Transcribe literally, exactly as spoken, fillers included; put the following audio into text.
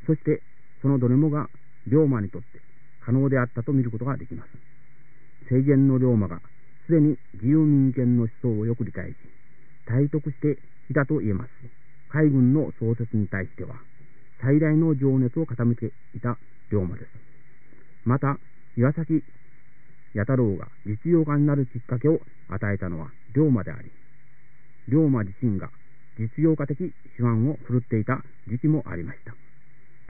そしてそのどれもが龍馬にとって可能であったと見ることができます。生前の龍馬がすでに自由民権の思想をよく理解し、体得していたと言えます。海軍の創設に対しては最大の情熱を傾けていた龍馬です。また岩崎弥太郎が実用家になるきっかけを与えたのは龍馬であり、龍馬自身が実用家的手腕を振るっていた時期もありました。